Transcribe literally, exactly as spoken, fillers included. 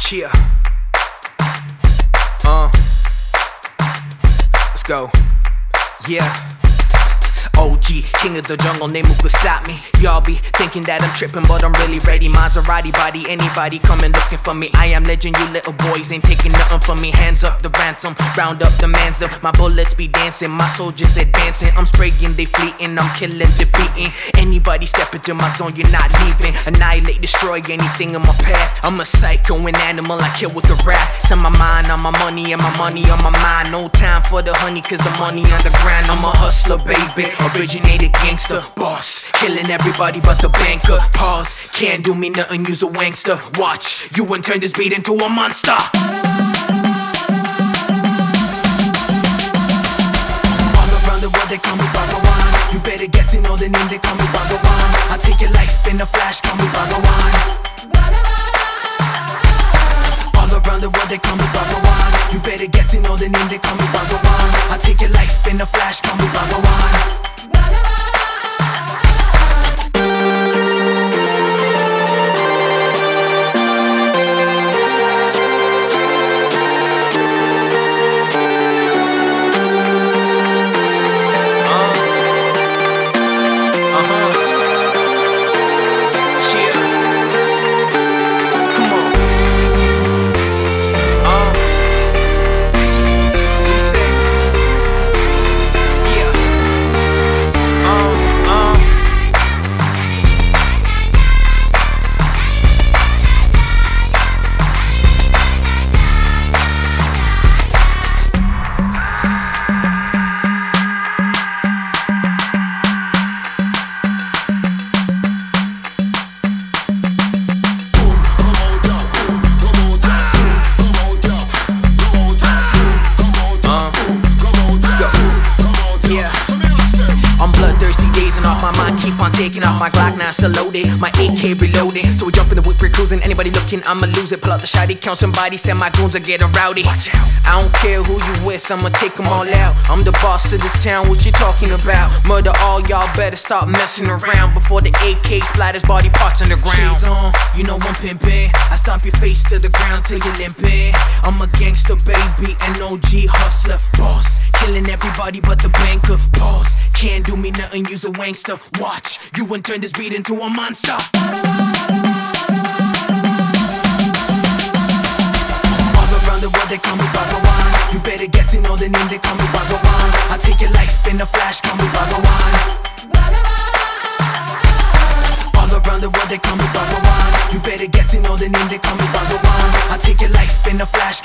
Cheer. Uh. Let's go. Yeah. O G, king of the jungle, name who could stop me. Y'all be thinking that I'm tripping, but I'm really ready. Maserati body, anybody coming looking for me. I am legend, you little boys ain't taking nothing from me. Hands up the ransom, round up the mans up. My bullets be dancing, my soldiers advancing. I'm spraying, they fleeting, I'm killing, defeating. Anybody step into my zone, you're not leaving. Annihilate, destroy anything in my path. I'm a psycho, an animal, I kill with the rap. Set my mind on my money and my money on my mind. No time for the honey, cause the money on the grind. I'm a hustler, baby. Originated gangster, boss, killing everybody but the banker. Pause, can't do me nothing, use a wankster. Watch, you won't turn this beat into a monster. All around the world they call me Bhagawan. You better get to know the name, they call me Bhagawan. I'll take your life in a flash, call me Bhagawan. All around the world they call me Bhagawan. You better get to know the name, they call me Bhagawan. I'll take your life in a flash, call me Bhagawan. Taking off my Glock, now still loaded. My A K reloaded. So we jump in the whip, we're cruising. Anybody looking, I'ma lose it. Pull out the shotty, count somebody. Send my goons are getting rowdy. Watch out. I don't care who you with, I'ma take them all out. I'm the boss of this town, what you talking about? Murder all, y'all better stop messing around before the A K splatters body parts on the ground. Shades on, you know I'm pimpin'. I stomp your face to the ground till you're limping. I'm a gangster, baby, an O G hustler. Boss, killing everybody but the banker. Boss, can't do me nothing, use a wankster. Watch, you won't turn this beat into a monster. All around the world they call me Bhagawan. You better get to know the name, they call me Bhagawan. I'll take your life in a flash, call me Bhagawan. All around the world they call me Bhagawan. You better get to know the name, they call me Bhagawan. I'll take your life in a flash.